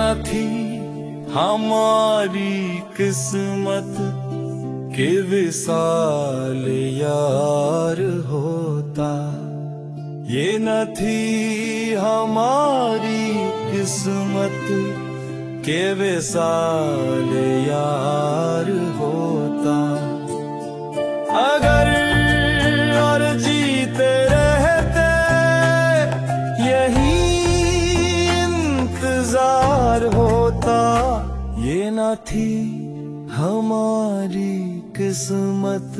थी हमारी किस्मत कि विसाल यार होता। ये न थी हमारी किस्मत कि विसाल यार होता। अगर और जीते रहते यही इंतजार होता। ये न थी हमारी किस्मत।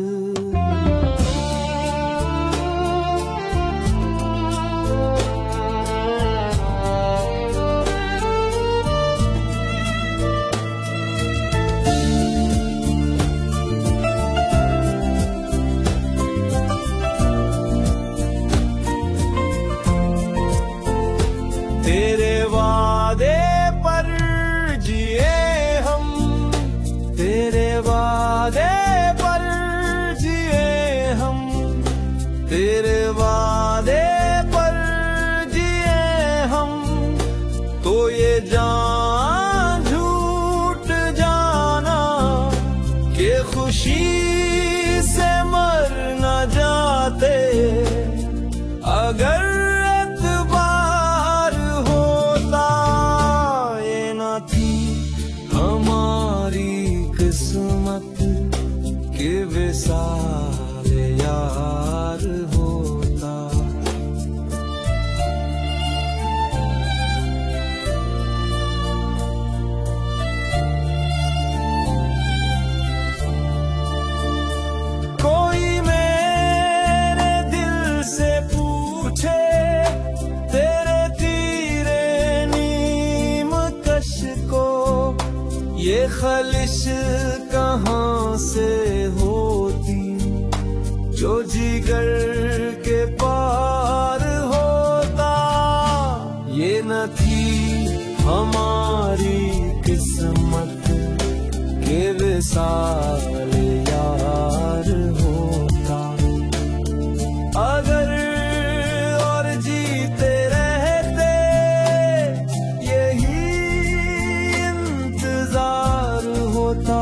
तेरे वादे पर जिए हम, तेरे वादे पर जिए हम, तेरे वादे पर जिए हम। तो ये जान झूठ जाना कि खुशी से मर न जाते। अगर किस्मत के विसाल यार होता। कोई मेरे दिल से पूछे तेरे तीरे नीम कश को, ये खलिश कहाँ से होती जो जिगर के पार होता। ये न थी हमारी किस्मत के विसाल यार होता। अगर और जीते रहते यही इंतजार होता।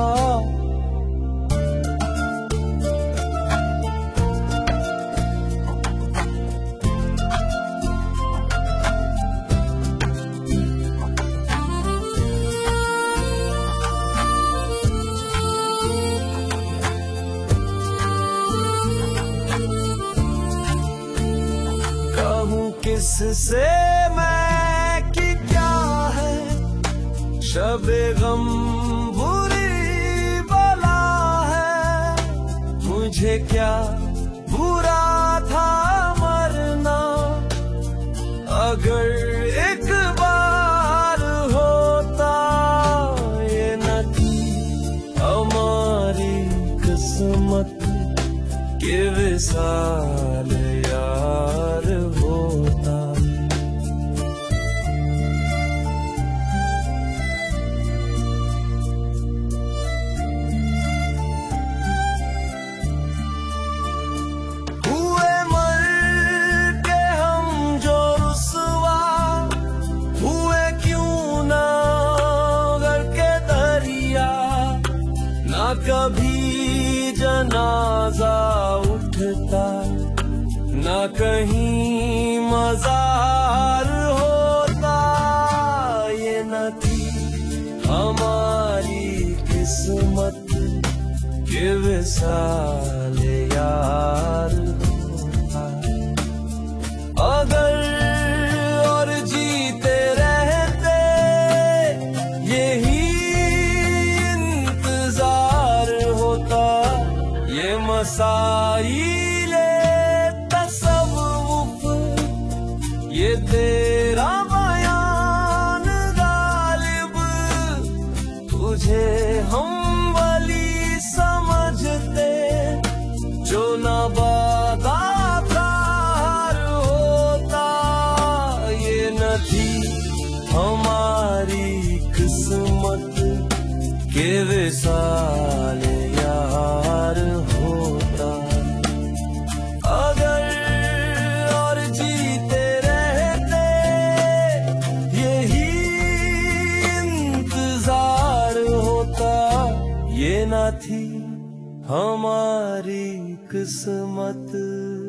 कहूँ किससे मैं कि क्या है शबे गम बुरी बला है। मुझे क्या बुरा था मरना अगर एक बार होता। ये न थी हमारी किस्मत कि विसाल यार होता। हुए मर के हम जो रुसवा हुए क्यों ना गर के दरिया। ना कभी जनाजा उठता ना कहीं मजार होता। ये न थी हमारी किस्मत कि विसाल यार होता। अगर और जीते रहते यही इंतजार होता। ये मसाइले तसव्वुफ ये तेरा बयान गालिब। तुझे हम वली समझते जो न बादाकार होता। ये न थी हमारी किस्मत कि विसाल यार होता। अगर और जीते रहते यही ना थी हमारी किस्मत।